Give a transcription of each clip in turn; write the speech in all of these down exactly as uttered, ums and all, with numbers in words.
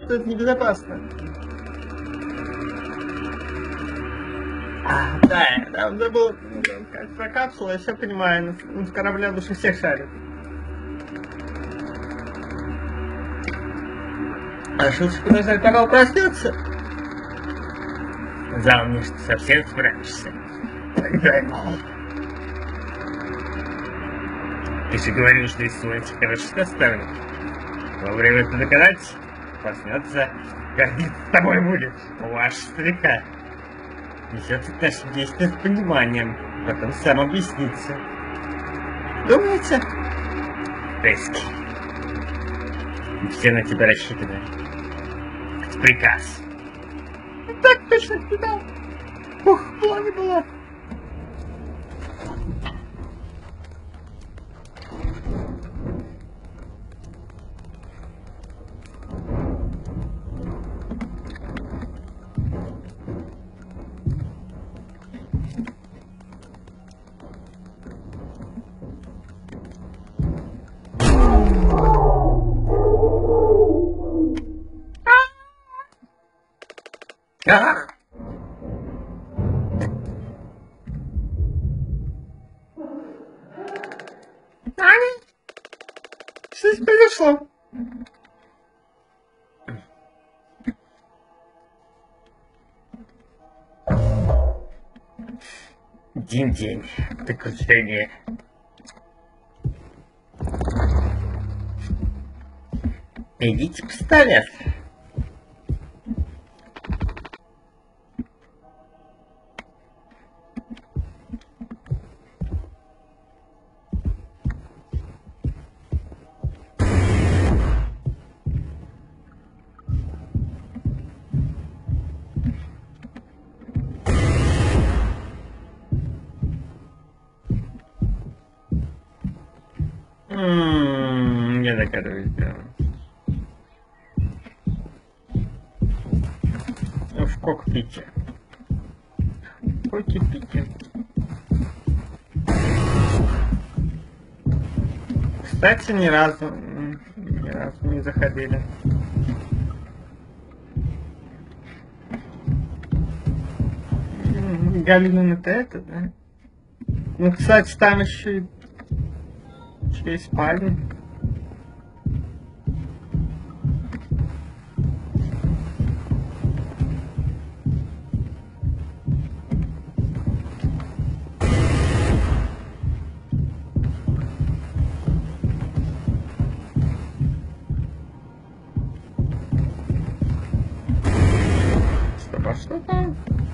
что это небезопасно. А, да, я там забыл про капсулу, я все понимаю, но с корабля лучше всех шарит. А Шуточка подождать, пока он проснется? Да, мне что, совсем справишься. Тогда ты же говорил, что если Лэнси хорошо составлен, во время этого доказательства проснется, гордиться с тобой будет, ваш старика. Несется к нашим действиям с пониманием, потом сам объяснится. Думаете? Тески. Все на тебя рассчитаны. Это приказ. Так точно, капитан. Ух, была не была. Ага. Аня? Что здесь произошло? День-день. Приключения. Идите пистолет. Ммм, я догадываюсь, да. В кокпите. В кокпите. Кстати, ни разу, ни разу не заходили. Галина, это это, да? Ну, кстати, там еще и через спальню. Стоп, а что там?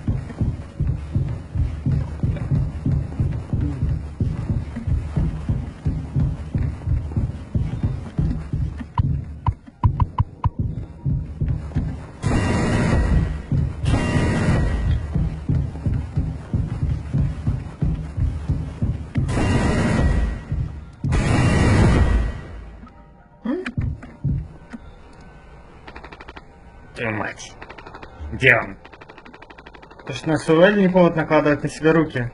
Твою мать. Где он? Потому что нас уволили, не повод накладывать на себя руки.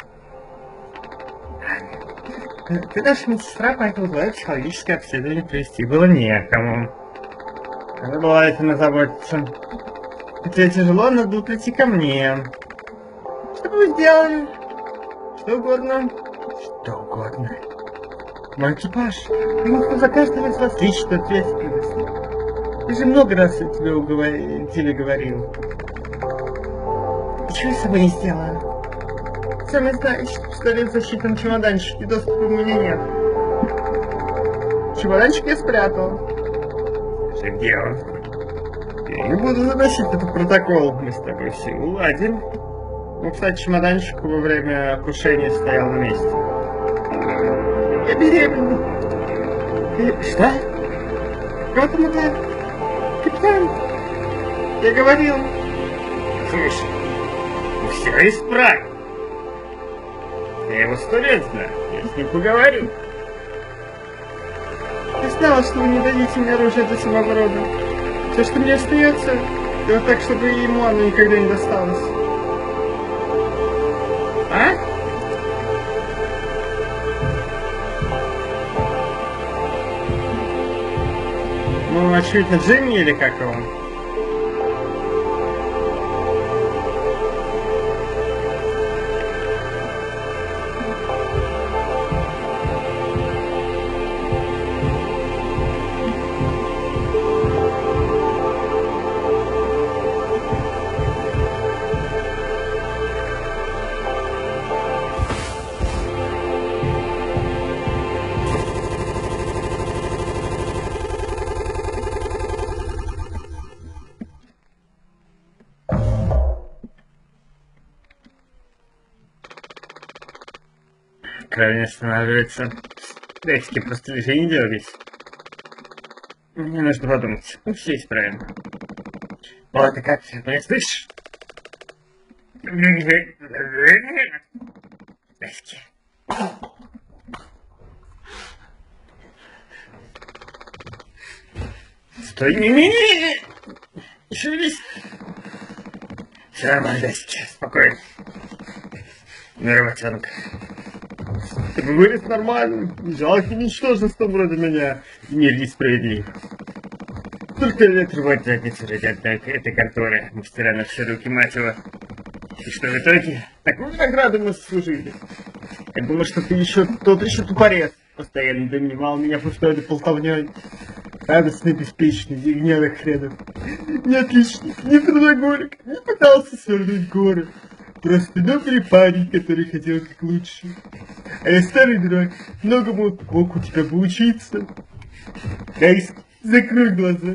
Ты наша медсестра, поэтому твое психологическое обследование провести было некому. Надо было этим озаботиться. И тебе тяжело, надо было прийти ко мне. Что бы вы сделали? Что угодно. Что угодно. Мой экипаж. Ну, за каждого из вас личная ответственность. Я же много раз я тебе, уговор... тебе говорил. Ничего я с собой не сделала. Самое знаешь, что пистолет в защитном чемоданчике, доступа у меня нет. Чемоданчик я спрятал. Скажи, где он? Я не буду заносить этот протокол. Мы с тобой все уладим. Ну, кстати, чемоданчик во время крушения стоял на месте. Я беременна. Ты... Что? Кого ты могла? Капитан, я говорил. Слушай, ну все исправим. Я его сто лет знаю, я с ним поговорю. Я знала, что вы не дадите мне оружие для самообороны. Все, что мне остается, делать так, чтобы ему оно никогда не досталось. А? Ну, очевидно, Джимми или как его? Кровь не останавливается. Дайте просто лежи, не дергайся. Мне нужно подумать. Ну, все исправим. Вот, ты как? Ты меня слышишь? Дайте. Стой, не-не-не! Не шевелись! Все нормально, дайте. Спокойно. Ну, работенка. Ты вырос нормальным, жалко ничтожеством вроде меня, мир несправедлив. Только лет рвать задницу ради одной этой конторы, мастера на все руки, мать его. И что в итоге? Такую награду мы заслужили. Я думал, что ты еще тот еще тупорез, постоянно донимал меня пустой болтовней. Радостный, беспечный, и гневных хренов. Не отличник, не трудоголик, не пытался свернуть горы. Просто добрый парень, который хотел как лучше. А я старый дурак, многому мог у тебя поучиться. Кайс, закрой глаза.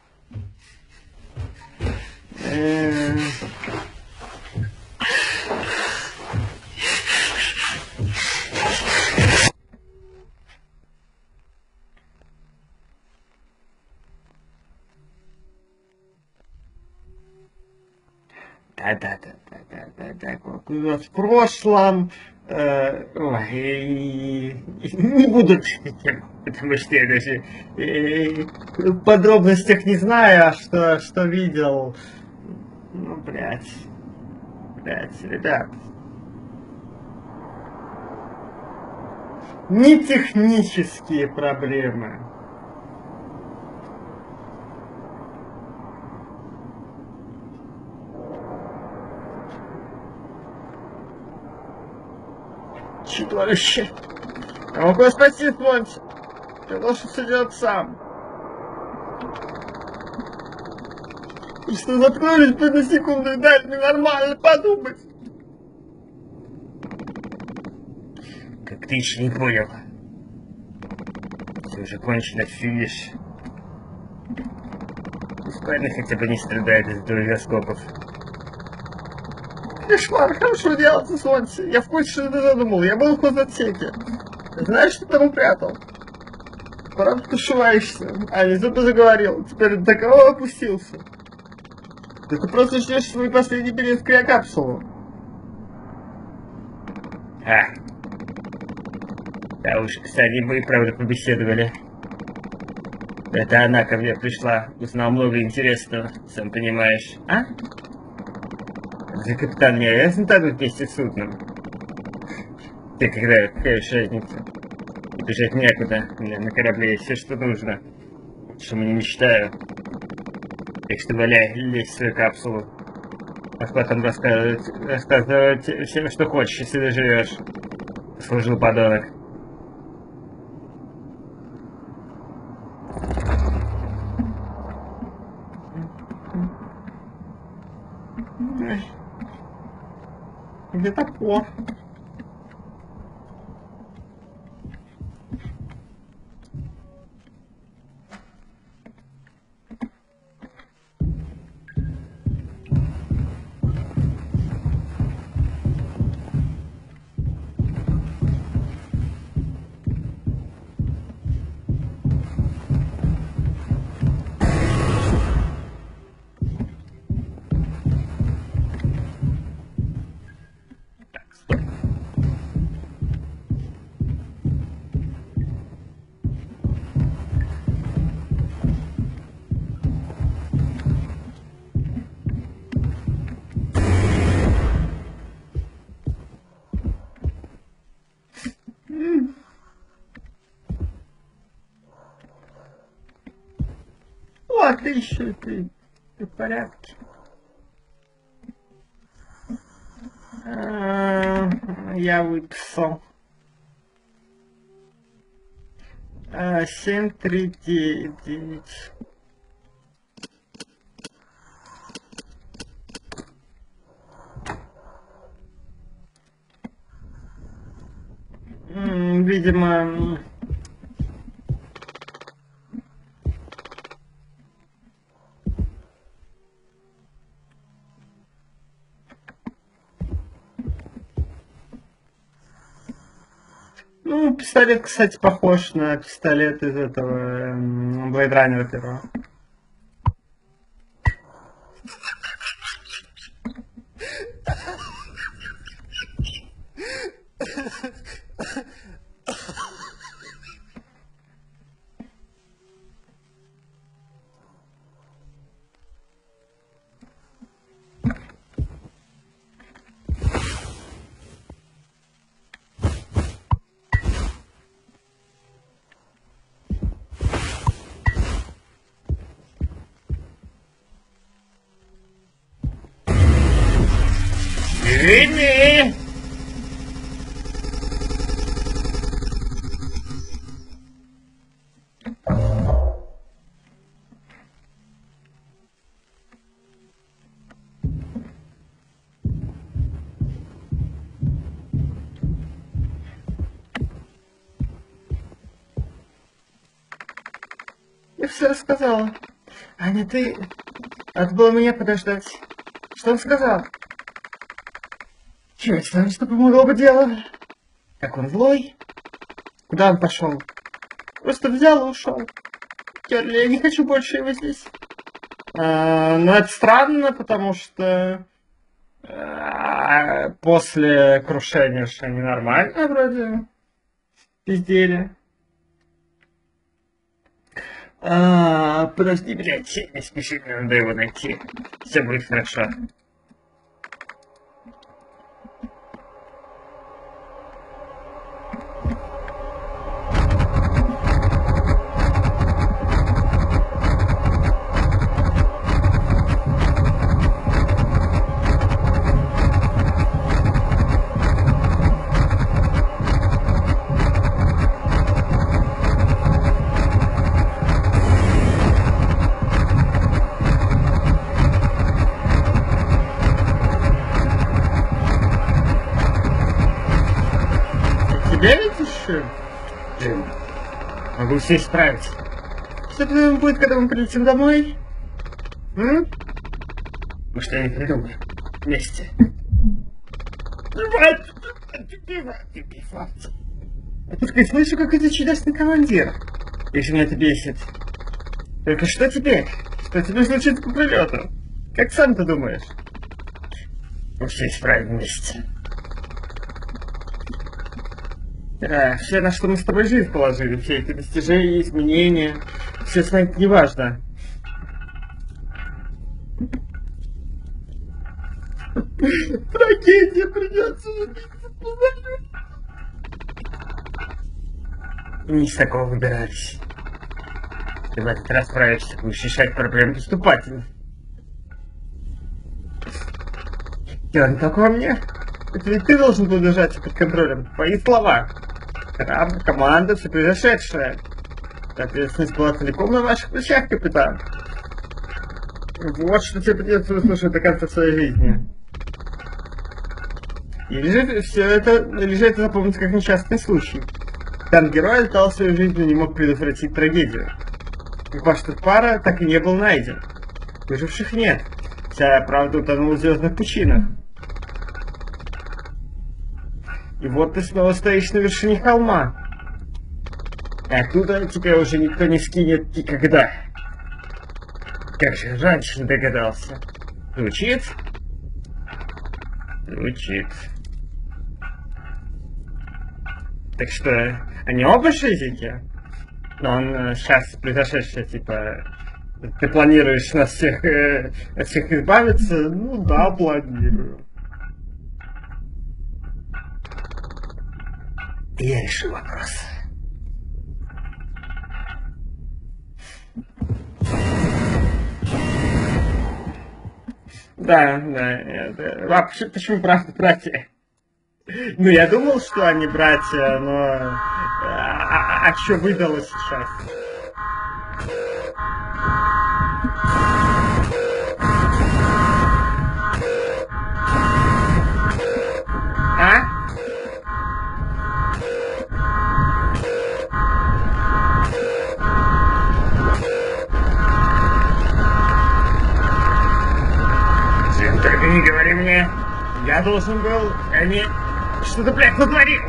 Да-да-да-да-да-да, в прошлом, э, ой, не буду эту тему, потому что я даже э, в подробностях не знаю, а что, что видел. Ну, блядь, блядь, ребят. Не технические проблемы. Чудовище. Я могу спасти Монти. Ты должен все делать сам. И что заткнулись бы на секунду и дать мне нормально подумать. Как ты еще не понял. Все уже кончено, видишь. Пускай хотя бы не страдает из-за дружескопов. Кошмар, хорошо делать, Сонси. Я в курсе, что ты задумал. Я был в хозотсеке. Знаешь, что там упрятал? Правда, ты ошибаешься. А, не зато заговорил. Теперь до кого опустился? Да ты просто ждешь свой последний билет в криокапсулу. А. Да уж, кстати, мы и правда побеседовали. Это она ко мне пришла, узнала много интересного, сам понимаешь. А? За капитан мне ясно так вместе с судном. Ты когда, какая разница? Бежать некуда, у меня на корабле есть все, что нужно. Чему не мечтаю. Так что валяй, лезь в свою капсулу. А потом рассказывать, рассказывать всем, что хочешь, если доживешь. Служил подонок. Где топор? Так, стоп. Да, ты еще, ты, ты в порядке. А, я выписал. А, семь, три, девять, девять. М, Видимо... Ну, пистолет, кстати, похож на пистолет из этого Blade Runner первого. Извини! Я все рассказала. Аня, ты... Надо было меня подождать. Что он сказал? Черт, что помогло бы дело? Как он злой? Куда он пошел? Просто взял и ушел. Керли, я не хочу больше его здесь. А, но это странно, потому что а, после крушения что ненормально вроде пиздели. А, подожди, блядь, не спеши, мне надо его найти. Все будет хорошо. Тебя видишь? Блин, могу все исправить. Что потом будет, когда мы прилетим домой? М? Мы что-нибудь придумаем. Вместе. Я только слышу, как это чудесный командир. Если меня это бесит. Только что теперь? Что тебе случится по прилету? Как сам ты думаешь? Мы все исправим вместе. Да, все, на что мы с тобой жизнь положили, все эти достижения, изменения, все станет неважно. Трагедия, придется не с такого выбирались. Ты в этот раз справишься, будешь решать проблемы поступательно. Дело не только во мне. Это ведь ты должен был держать под контролем. Твои слова. Храм, команда, все произошедшее. Ответственность была целиком на ваших плечах, капитан. Вот что тебе придется выслушать до конца своей жизни. Или же все это, или же это запомнится как несчастный случай. Там герой летал свою жизнь, но не мог предотвратить трагедию. И ваша пара так и не был найден. Выживших нет. Вся правда утонула в звездных пучинах. И вот ты снова стоишь на вершине холма. И оттуда тебя уже никто не скинет никогда. Как же раньше не догадался. Звучит? Звучит. Так что, они оба шизики? Но он э, сейчас произошедшее, типа, ты планируешь нас всех, э, от всех избавиться? Ну да, планирую. Я решу вопрос. Да, да. Это... А почему, почему правда братья? Ну, я думал, что они братья, но... А, а, а что выдало сейчас? А? Джим, только не говори мне. Я должен был... Они... Что-то, блядь, натворил.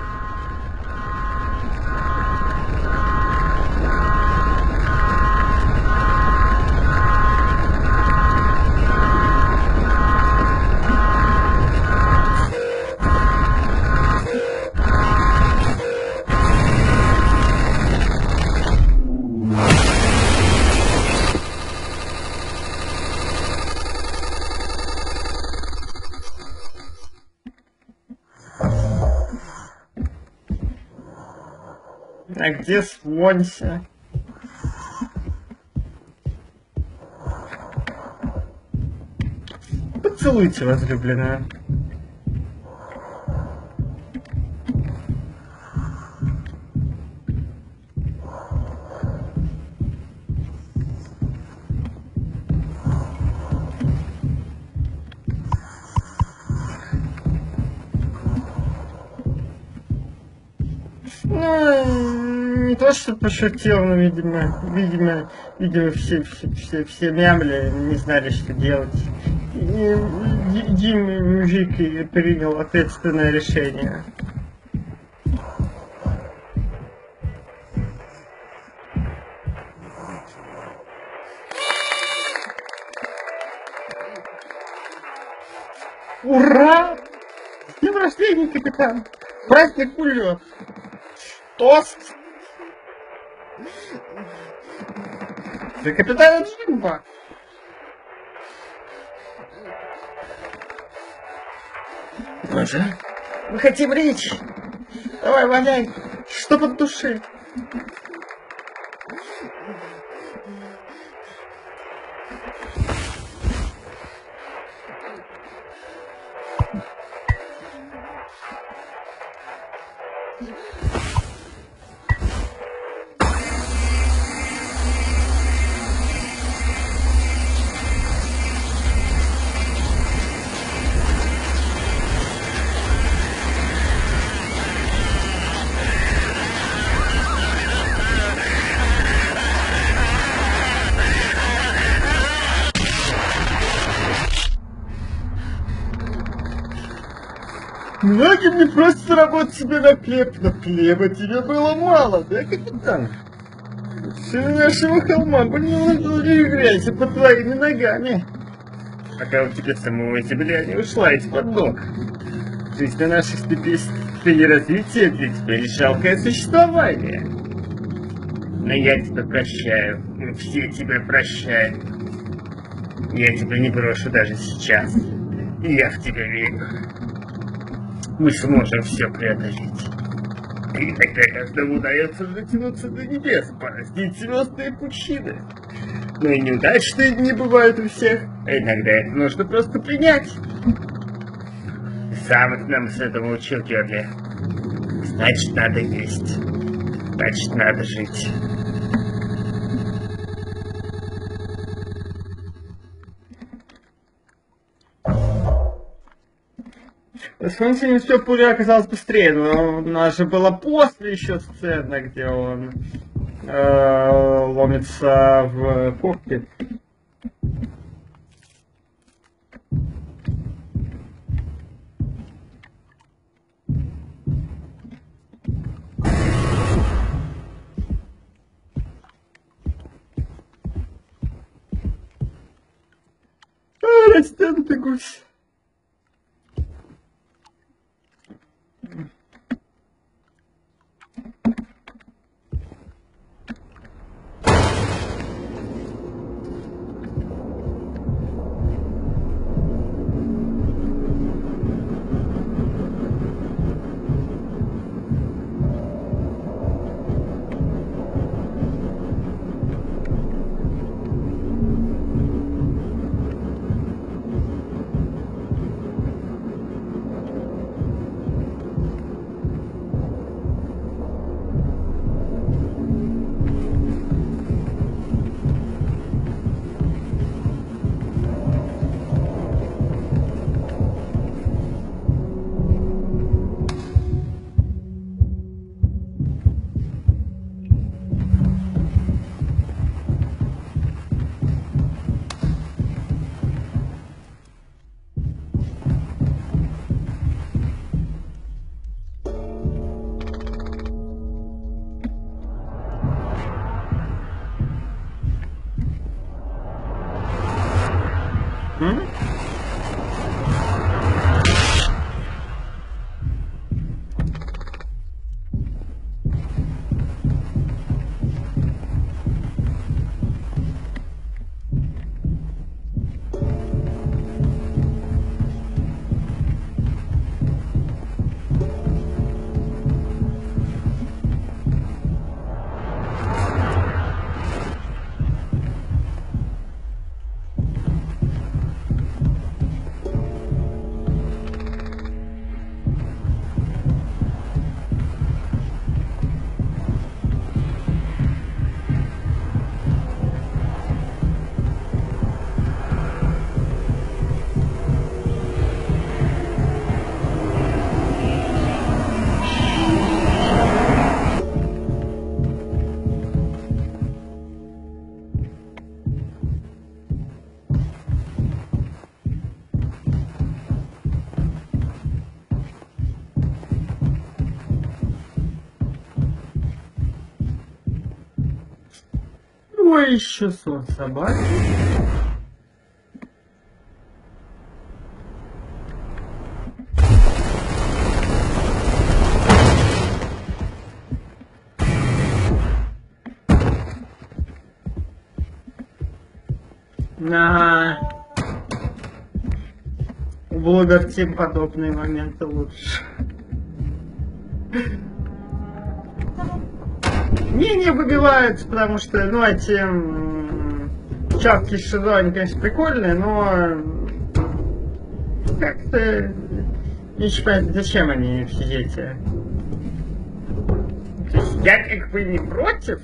А где Свонси? Поцелуйте, возлюбленная. Ну, не то, что пошутил, но, видимо, видимо, видимо, все, все, все, все мямли, не знали, что делать. И Дим, мужик, принял ответственное решение. Ура! С днем рождения, капитан! Праздник улет! Тост! За капитана Джимба! Боже, мы хотим речь! Давай, валяй! Что под души? Многим не просто работать себе на хлеб, но хлеба тебе было мало, да, капитан? Все нашего холма были грязь под твоими ногами. Пока у тебя самого земля не ушла из-под ног. Жизнь на наших степи развития для тебя лишь жалкое существование. Но я тебя прощаю, мы все тебя прощаем. Я тебя не брошу даже сейчас. Я в тебя верю. Мы сможем все преодолеть. И тогда каждому удается дотянуться до небес, пораздить звездные пучины. Но и неудачные не бывают у всех, а иногда это нужно просто принять. Сам нам с этого учил Герли. Значит, надо есть. Значит, надо жить. С Франсином все пуля оказалось быстрее, но у нас же была после еще сцена, где он э, ломится в кокпит. А, растянутый гусь. М? Ой, еще сон собаки. Ага. У блогер тем подобные моменты лучше. Не, не выбиваются, потому что, ну, эти м, чатки с шизо, они, конечно, прикольные, но как-то не очень понятно, зачем они все эти. То есть я как бы не против.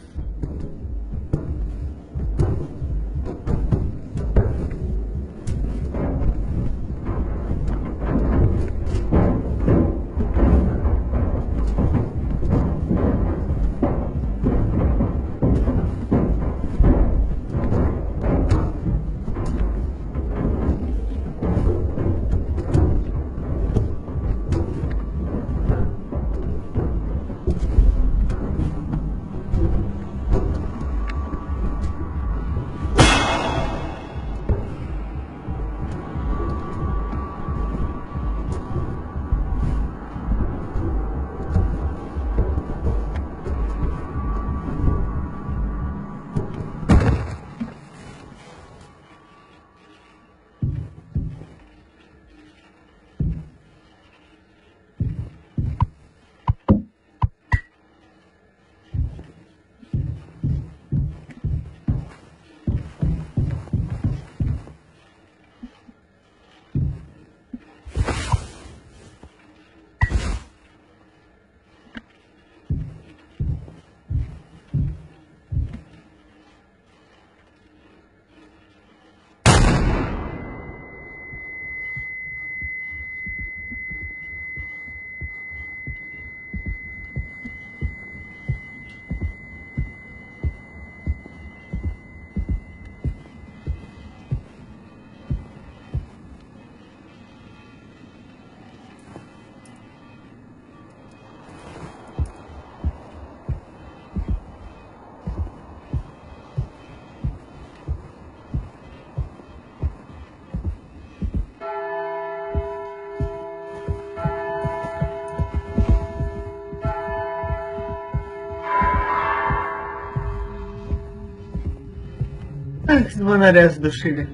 Ах, звонаря сдушили.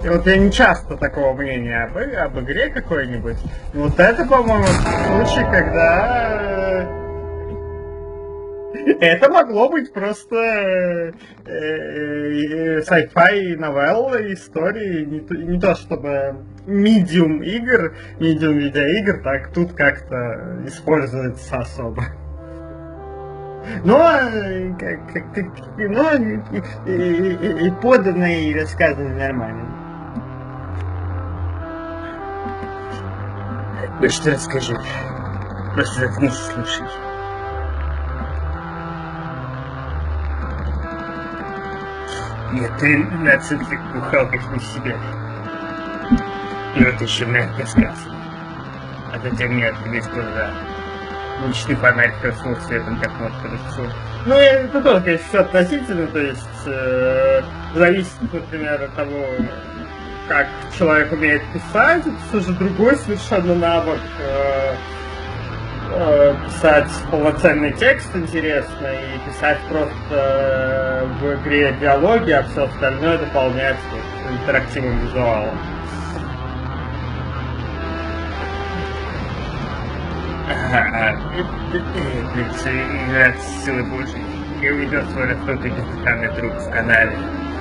И вот я не часто такого мнения об, об игре какой-нибудь. Вот это, по-моему, случай, когда это могло быть просто э, э, sci-fi новелла, истории, не то, не то чтобы медиум игр, медиум видеоигр, так тут как-то используется особо. Но, как, как, как, но и, и, и подано, и рассказано нормально. Ну что расскажи? Просто заткнись и слушай. Я тринадцать лет бухал как не себя. И вот еще мягко сказано. А затем мне открылись глаза. Личный фонарь краснул светом, как над крыльцом. Ну, это тоже, конечно, все относительно, то есть э, зависит, например, от того, как человек умеет писать, это уже другой совершенно навык. Э, э, писать полноценный текст интересно и писать просто э, в игре диалоги, а все остальное дополняется интерактивным визуалом. Ага, играть с силой Божьей. Я увидел свой растущий бездыханный труп в канале.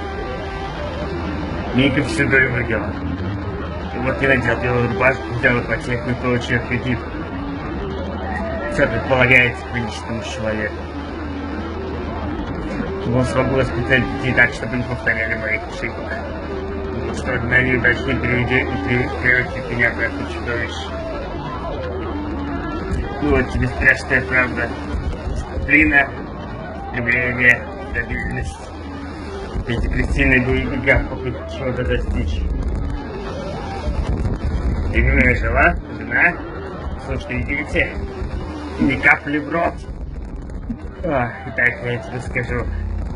Мика всюду его делал. И вот я надел белую рубашку, взял ипотеку и получил кредит. Все предполагается приличному человеку. Он смогу воспитать детей так, чтобы не повторяли моих ошибок. Что на неудач не превратит меня в это чудовище. Вот тебе страшная правда. Дисциплина, стремление, стабильность. Эти кристины боевиках попытки чего-то достичь. Любимая жила, жена, слушай, идите, ни капли в рот. Ох, так я тебе скажу.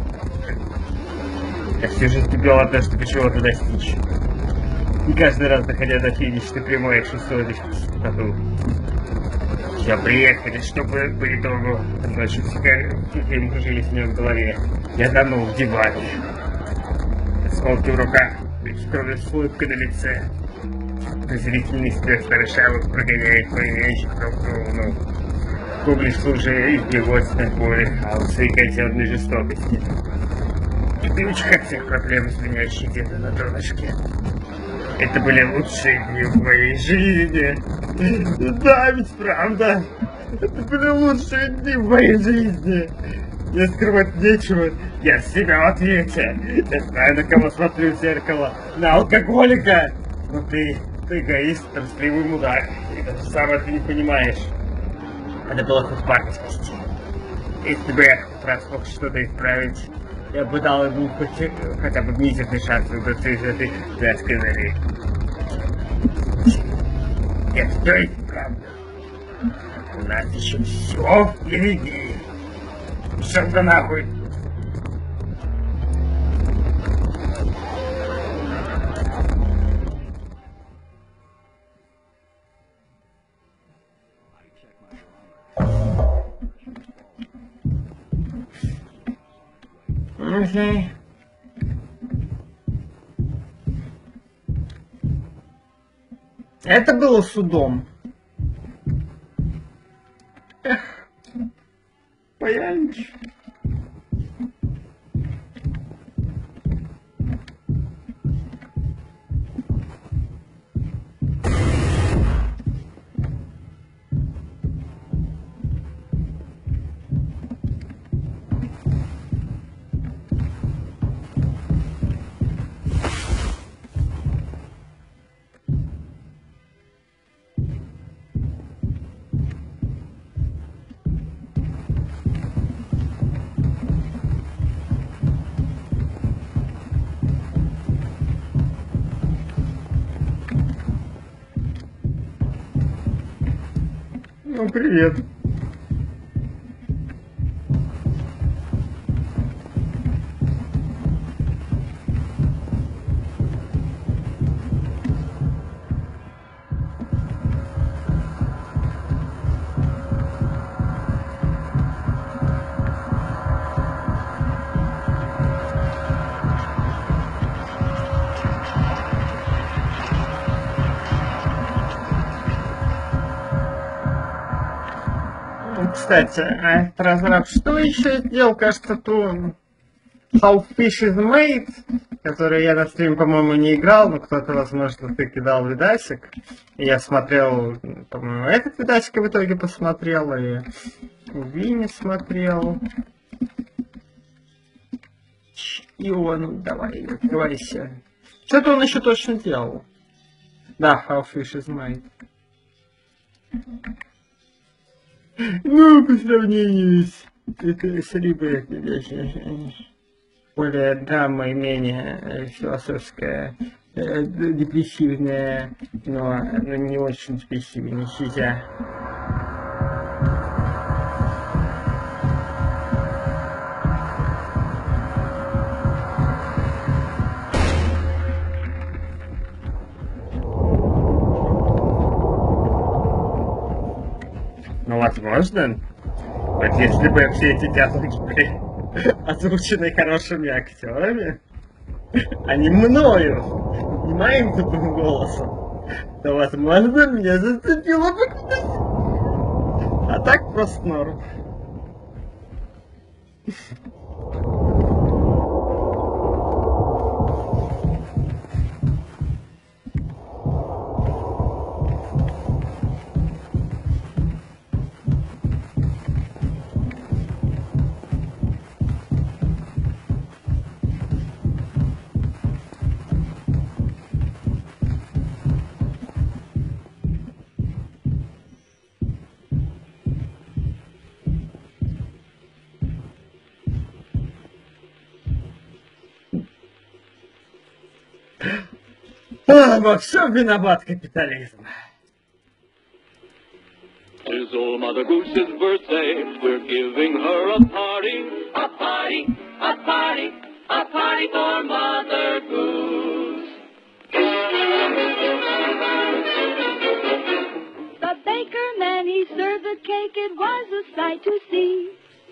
Я всю жизнь любила то, чтобы чего-то достичь. И каждый раз, доходя до финишной прямой, я чувствовал лишь пустоту. Все приехали, чтобы по итогу ночью фильм крутились у него в голове. Я тонул в диване. Осколки в руках, кроме с улыбкой на лице. Презрительный смех старшавых прогоняет мои вещи друг к другу. Публику уже избегать на поле, а он своей котенной жестокости. И ключ от всех проблем, звенящий где-то на донышке. Это были лучшие дни в моей жизни. Да, ведь правда. Это были лучшие дни в моей жизни. Мне скрывать нечего. Я всегда в ответе. Я знаю, на кого смотрю в зеркало. На алкоголика. Но ты, ты эгоист, трусливый мудак. И даже сам это не понимаешь. Надо было хоть парня спасти. Если бы я хоть раз мог что-то исправить, я бы дал ему хоть, хотя бы мизерный шанс выбраться из этой вязкой норы. Нет, стой, правда. У нас еще все впереди. Шел да нахуй. Окей. Это было судом. Эх, паяльнич. Ну, привет. Кстати, а разраб что еще сделал? Кажется, ту How Fish is Made, который я на стриме, по-моему, не играл, но кто-то, возможно, ты кидал видасик. И я смотрел, по-моему, этот видасик в итоге посмотрел, и Винни смотрел. И он, давай, открывайся. Что-то он еще точно делал. Да, How Fish is Made. Ну, по сравнению с, с рыбой, это более драма и менее философская, э, депрессивная, но, но не очень депрессивная, сидя. Ну, возможно. Вот если бы все эти диалоги были озвучены хорошими актерами, а не мною, не моим тупым голосом, то, возможно, меня зацепило бы. А так просто норм. А, во всем виноват капитализм. It's old Mother Goose's birthday. We're giving her a party, a party, a party, a party for Mother Goose. The baker man, he served the cake. It was a sight to see.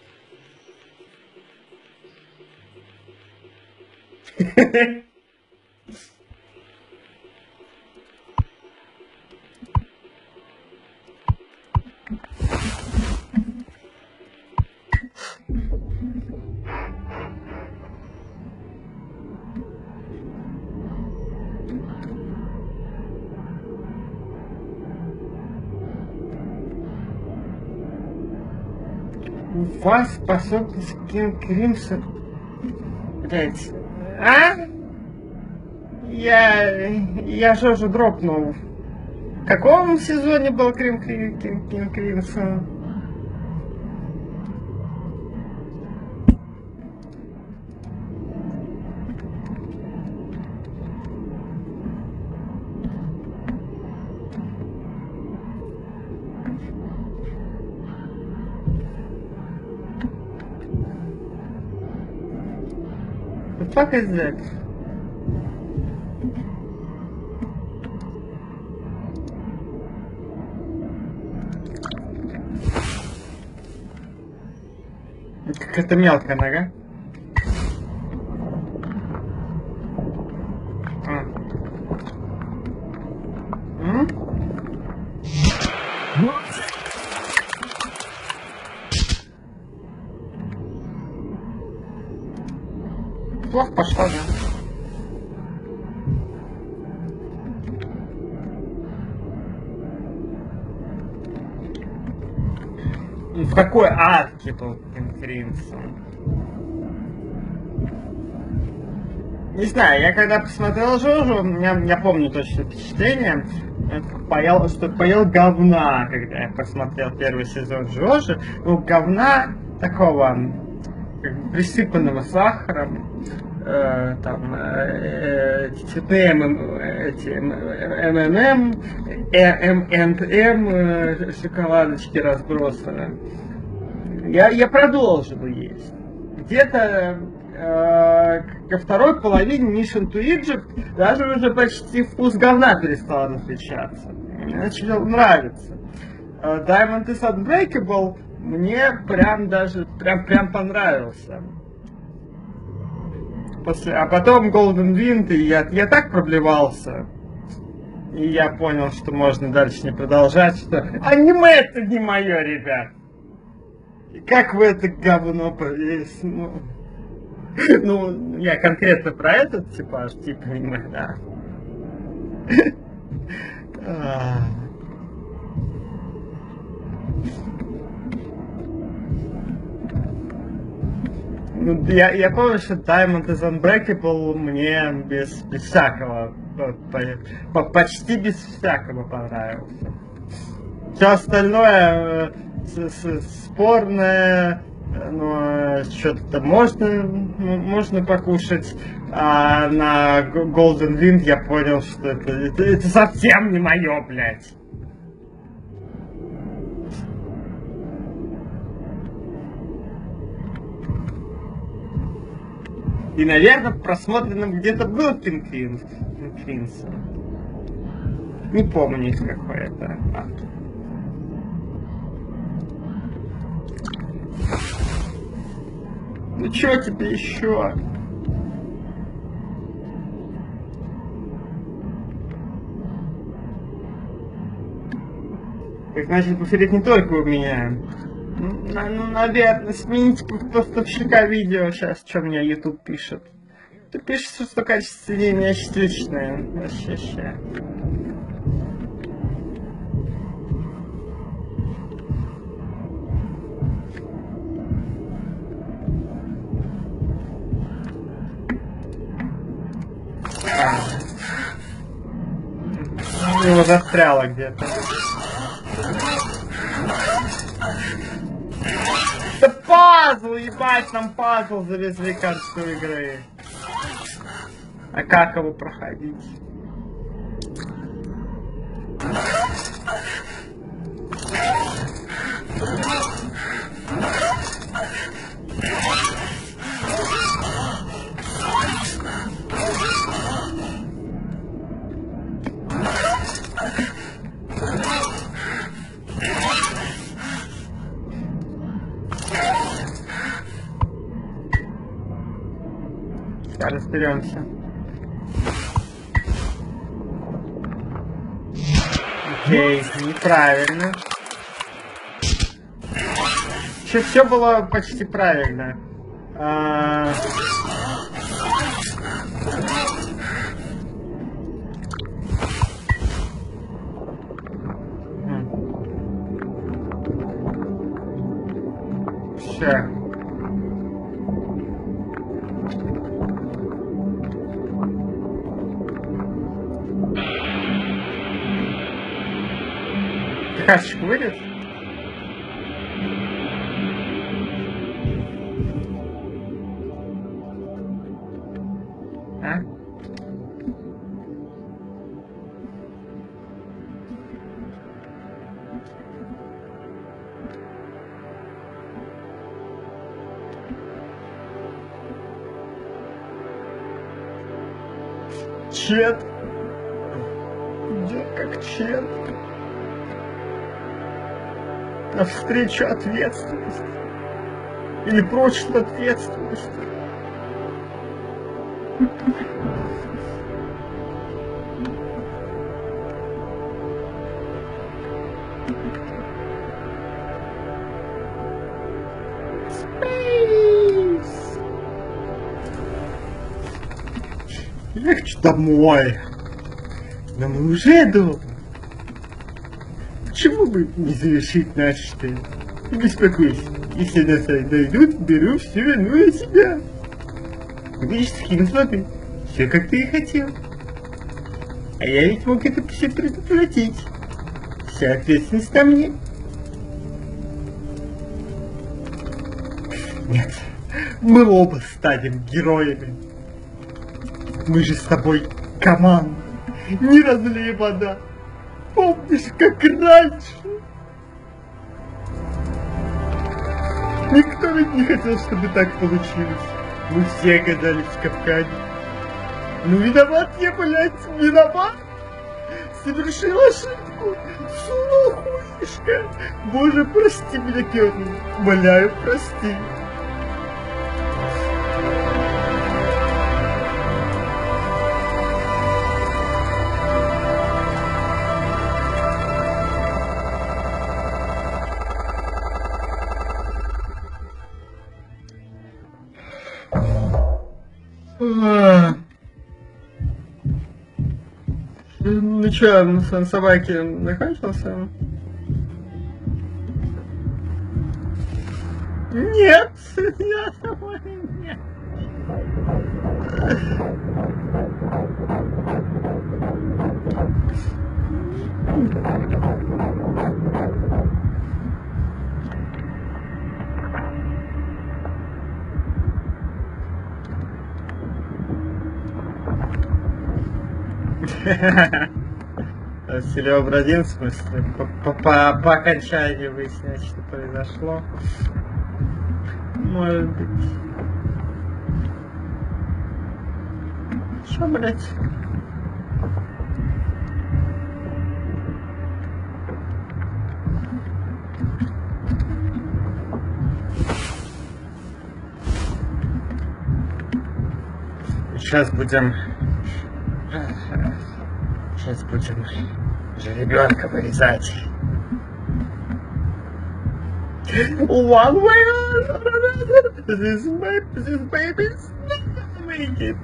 У вас способность Кинг Кримсон. Блять. А? Я... Я же уже дропнул. В каком сезоне был Крим Кинг Кримсон? The fuck is that? Какая-то мелкая нога. А. М? Плохо пошла, да? В какой арке был Кинг Кримсон? Не знаю, я когда посмотрел Жожу, у меня, я помню точно впечатление, поел, что поел говна, когда я посмотрел первый сезон Жожи. Ну, говна такого, как бы присыпанного сахаром, э, там, э, цветные эти эм энд эм, эм энд эм, шоколадочки разбросаны. Я, я продолжил есть. Где-то э, ко второй половине Mission to Egypt даже уже почти вкус говна перестал различаться. Мне начал нравиться. Diamond is Unbreakable мне прям даже прям прям понравился. После, а потом Golden Wind, и я, я так проблевался. И я понял, что можно дальше не продолжать, что аниме это не мое, ребят. Как вы это говно повесь? Ну, ну, я конкретно про этот типаж, типа аниме, да. Ну, я, я помню, что Diamond is Unbreakable мне без, без всякого, по, по, почти без всякого понравился. Все остальное с, с, спорное, но что-то можно, можно покушать, а на Golden Wind я понял, что это, это, это совсем не мое, блядь. И, наверное, просмотренным где-то был Pink Prince. Не помню, из какой это автор. Ну чё тебе еще? Так значит, буферит не только у меня. Ну, ну, наверное, сменить поставщика видео сейчас, что мне YouTube пишет. Ты пишешь, что качество не отличное. Вообще, ща. Его застряло где-то. Да пазл, ебать, нам пазл завезли к концу игры. А как его проходить? Сейчас разберемся. Окей, неправильно. Все, все было почти правильно. А... Все. Кашечка выйдет? А? Чет. Идет как чет. Навстречу ответственности. Или прочь ответственности. Space. Я хочу домой. Но мы уже дома. Почему бы не завершить начатое? Не беспокойся, если нас найдут, беру все равно на себя. Видишь, скин, смотри, все как ты и хотел. А я ведь мог это все предотвратить. Вся ответственность на мне. Нет, мы оба станем героями. Мы же с тобой команда. Не разлей вода. Помнишь, как раньше? Никто ведь не хотел, чтобы так получилось. Мы все оказались в капкане. Ну виноват я, блядь, виноват. Совершил ошибку. Слухуишка. Боже, прости меня, Керни. Умоляю, прости. Ну чё, на собаке закончился? Нет, я домой нет. Серега Бродин, в смысле, по, по, по, по окончании выяснять, что произошло. Может быть. Что, блять? Сейчас будем... Сейчас будем жеребенка вырезать. One way or another, this baby, this baby's not make it.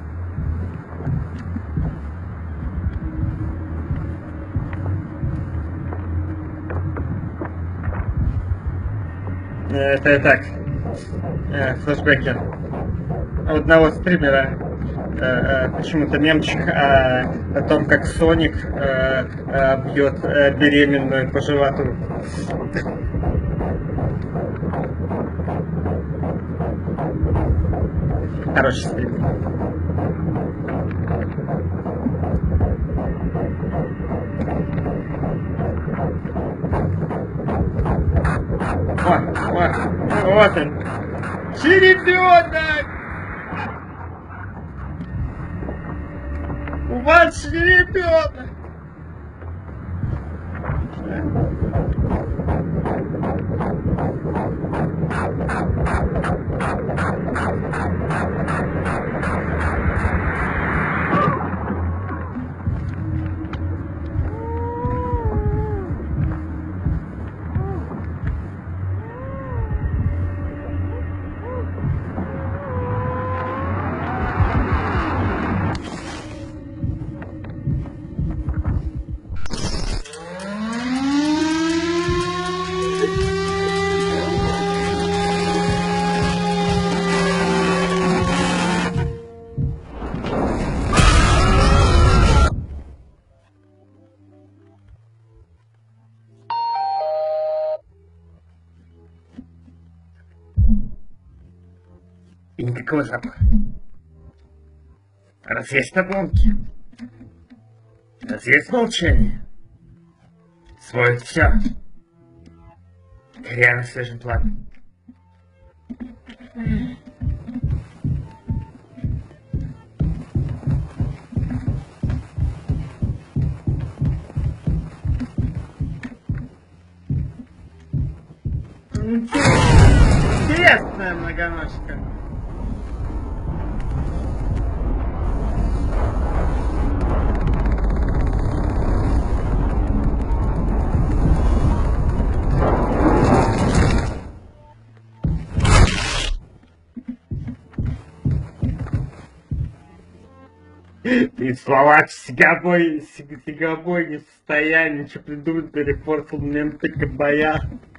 Это так. Флэшбэки. Одного стримера. Почему-то мемчик о, о том, как Соник э, э, бьет э, беременную по животу. Хороший стрим. Вот, вот, вот он. Жеребенок! У вас жеребенок! И никакого запаха. Раз есть обломки, раз есть молчание, сводит все. Горя на свежем плане. Интересная многоножка. И слова сигабой, сигабой не в состоянии, что придумать, перепортил мем боя.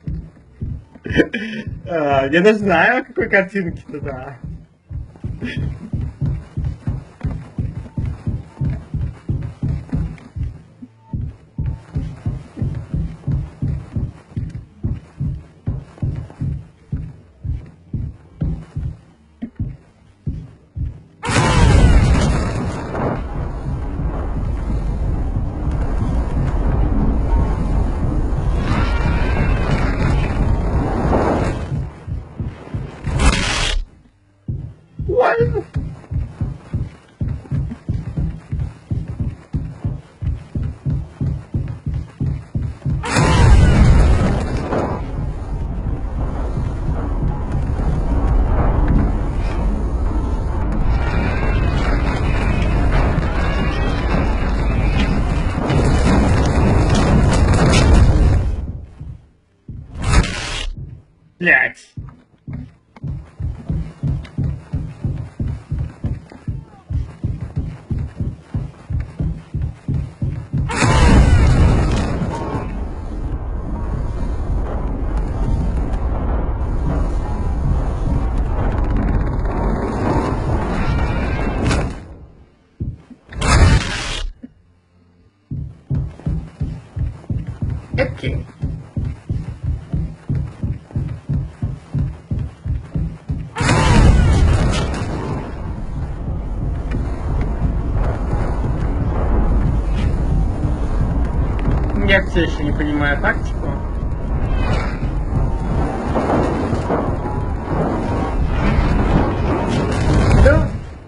Я даже знаю, о какой картинке-то, да. Блять. Я все еще не понимаю тактику. Да.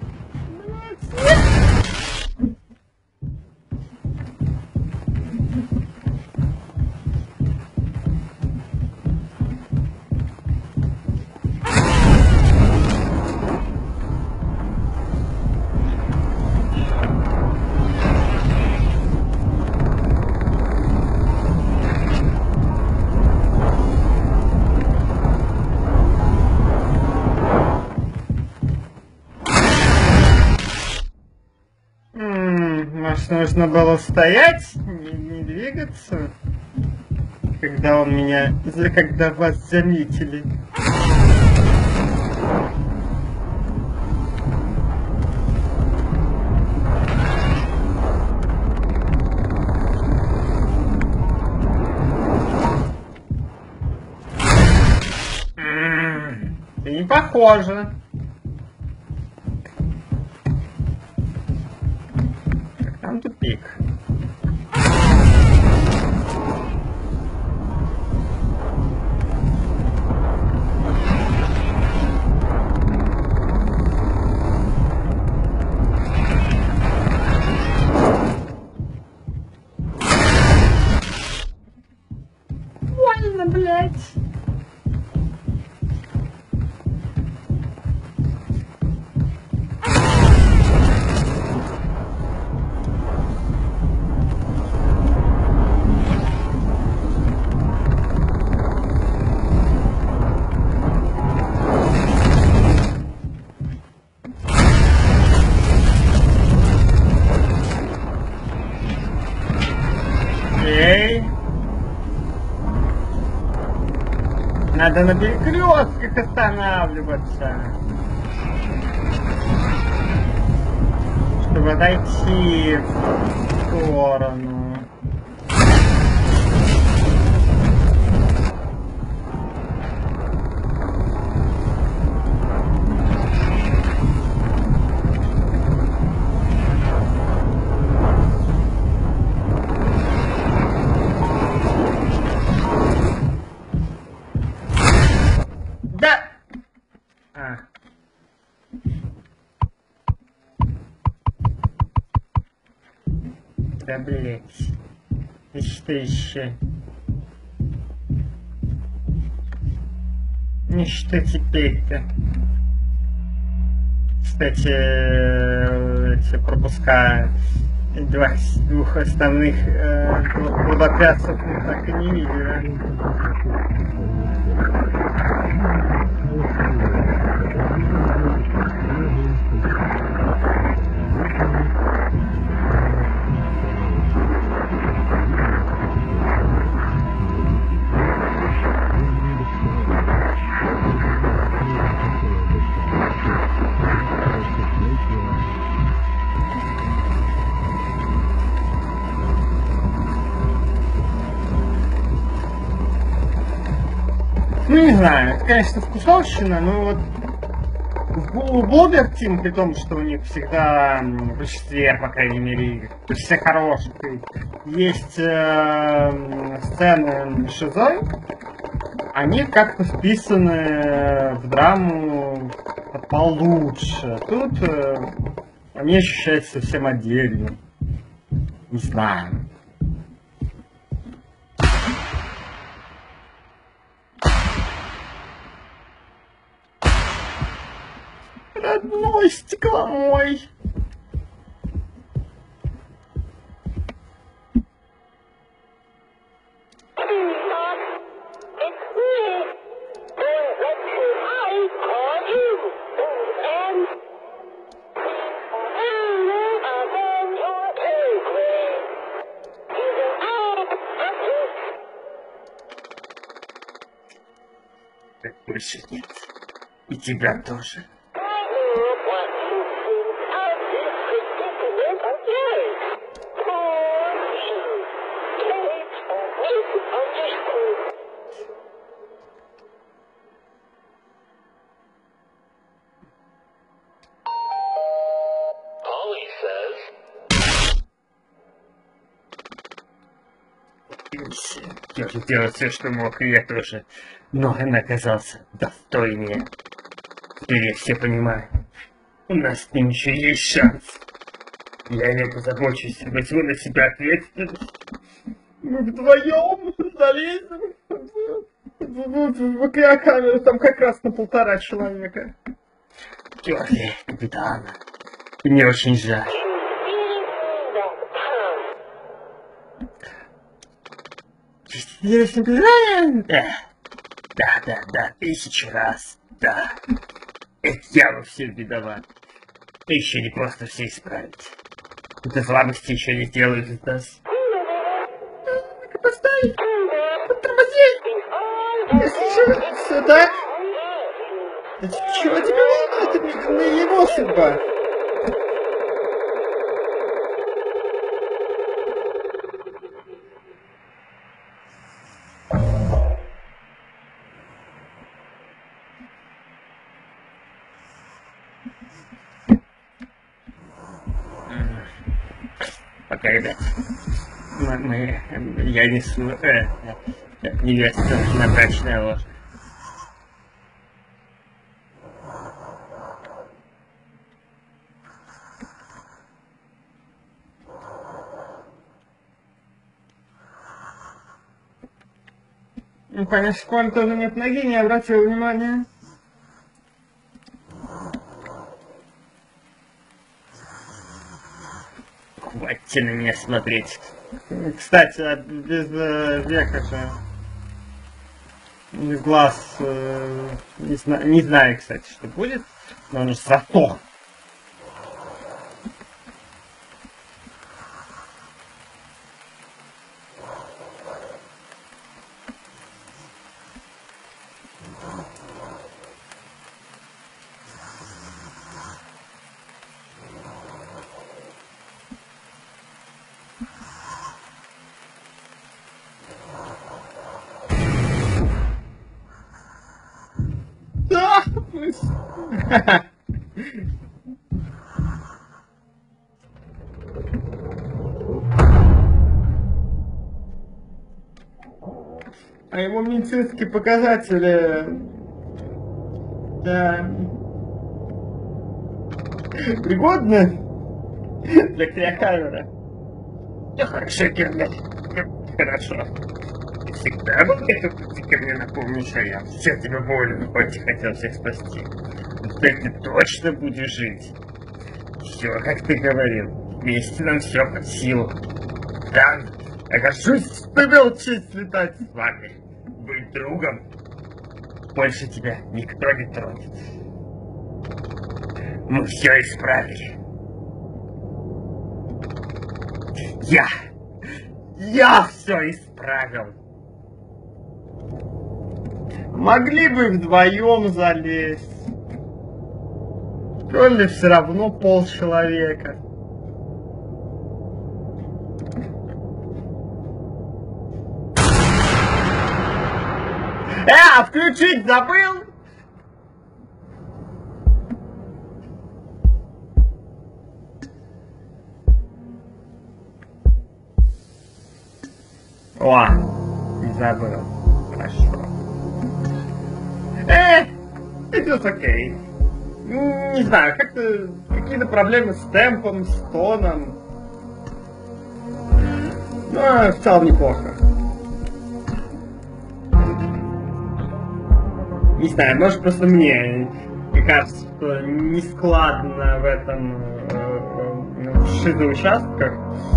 Может, нужно было стоять, не, не двигаться, когда он меня, когда вас заметили. М-м, не похоже. Там тупик. Больно, блядь. Эй. Надо на перекрестках останавливаться, чтобы отойти в сторону. Да! А. Да, блять. И что еще? И что теперь-то? Кстати, эти пропуска два, двух основных э, лудоплясов мы так и не видели. Ну, не знаю, это, конечно, вкусовщина, но вот в Блобер Тим, при том, что у них всегда, в большинстве, по крайней мере, все хороших, есть э, сцены шизой, они как-то вписаны в драму получше. Тут э, они ощущаются совсем отдельно. Не знаю. Родной стекломой. Так больше нет. И тебя тоже. Остановись. Я же делал все, что мог, и я тоже. Но он оказался достойнее. Теперь я все понимаю. У нас с ним еще есть шанс. Я не позабочусь, возьму на себя ответственность. Мы вдвоем залезем в криокамеру, там как раз на полтора человека. Черт, капитан. Мне очень жаль. Если да, да, да, да, тысячу раз, да. Это я во всем виноват. Ты еще не просто все исправить. Это слабости еще не делают из нас. Ну-ка поставить, подтормозить. Если все так, чего тебе надо? Это не, не его судьба. Пока, ребят, мы, мы, я несу э, э, невесту на брачное ложе. Ну, конечно, Кон тоже нет ноги, не обратил внимания. Хватит на меня смотреть. Кстати, без э, века же. Без глаз. Э, не, зна не знаю, кстати, что будет. Но он же зато. А его медицинские показатели, да, пригодны для криокамеры. Да хорошо, Кирнет, хорошо. Ты всегда был готов прийти ко мне на помощь, а я все тебе больно, хоть и хотел всех спасти. Теперь ты точно будешь жить. Все, как ты говорил, вместе нам все под силу. Да, я горжусь, что имел честь летать с вами, быть другом. Больше тебя никто не тронет. Мы все исправили. Я, я все исправил. Могли бы вдвоем залезть. Кроме все равно полчеловека. Э, отключить забыл? О, не забыл. Хорошо. Э, идет окей. Не знаю, как-то какие-то проблемы с темпом, с тоном. Но в целом неплохо. Не знаю, может просто мне кажется, что нескладно в этом э, шизоучастках.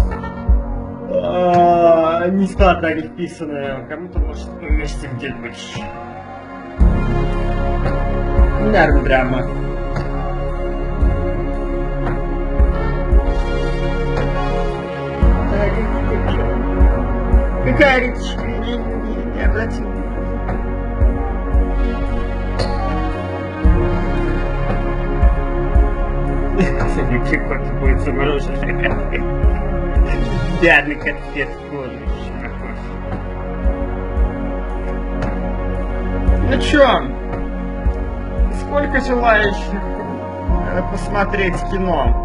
Э, нескладно они вписаны. Кому-то может вместе где-то быть. Норм драма. Какая речь? Не, не, не обратил. Какой-то будет замороженный. Идеальный конфет кожи. Ну чё? Сколько желающих посмотреть кино?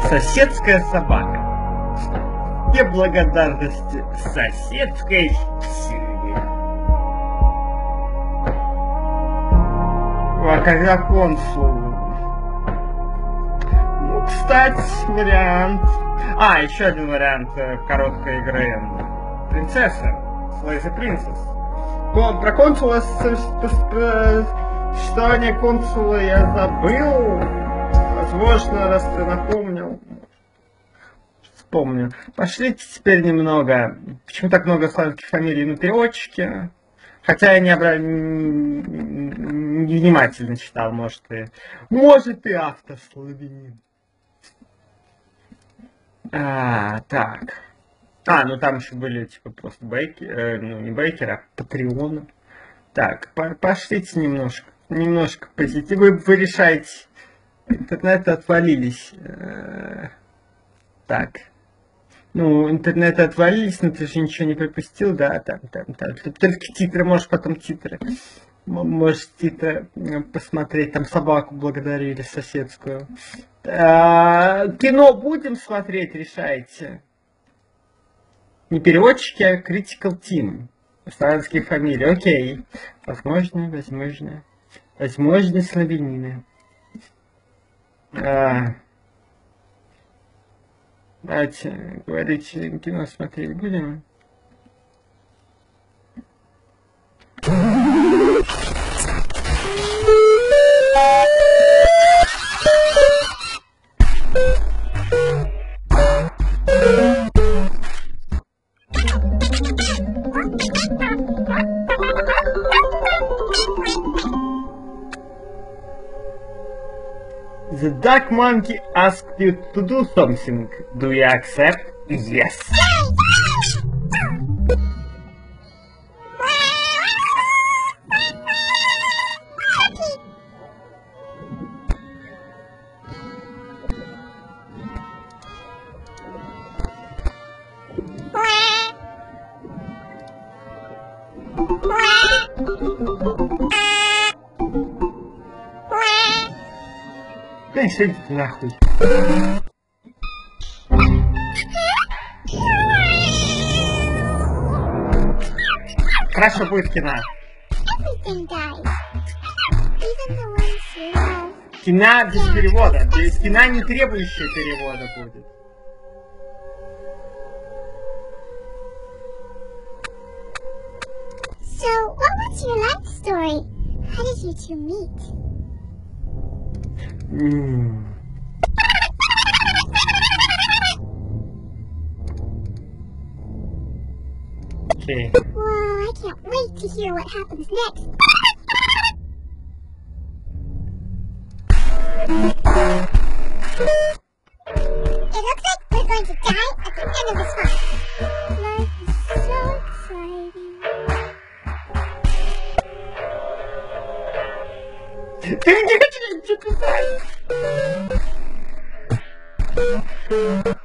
Соседская собака. Все благодарности соседской силе. А когда консул? Ну, кстати, вариант. А, еще один вариант э, короткой игры. Принцесса. Лэйзи Принцесс. Про консула, существование консула я забыл. Возможно, раз ты напомнил. Вспомню. Пошлите теперь немного. Почему так много славянских фамилий на переводчике? Хотя я не, обра... не внимательно читал, может и... Может и автор славянин. А, так. А, ну там еще были типа просто бейкеры, э, ну не бейкеры, а патреоны. Так, по пошлите немножко. Немножко позитива. Вы, вы решаете. Интернеты отвалились. Э, так. Ну, интернеты отвалились, но ты же ничего не пропустил, да, там, там, там. Только титры, можешь потом титры. Можешь титры посмотреть, там собаку благодарили соседскую. А, кино будем смотреть, решайте. Не переводчики, а Critical Team. Славянские фамилии, окей. Возможно, возможно. Возможно, славянины. А, давайте говорить, кино смотреть будем. The duck monkey asked you to do something. Do you accept? Yes. Конечно, идите нахуй. Хорошо, будет кино. Кино без перевода. То есть кино не требующее перевода будет. So, what was your life story? How did you two meet? Mm. Okay. Well, I can't wait to hear what happens next. It looks like we're going to die at the end of this fight. Life is so exciting. Ты не хочешь ничего писать?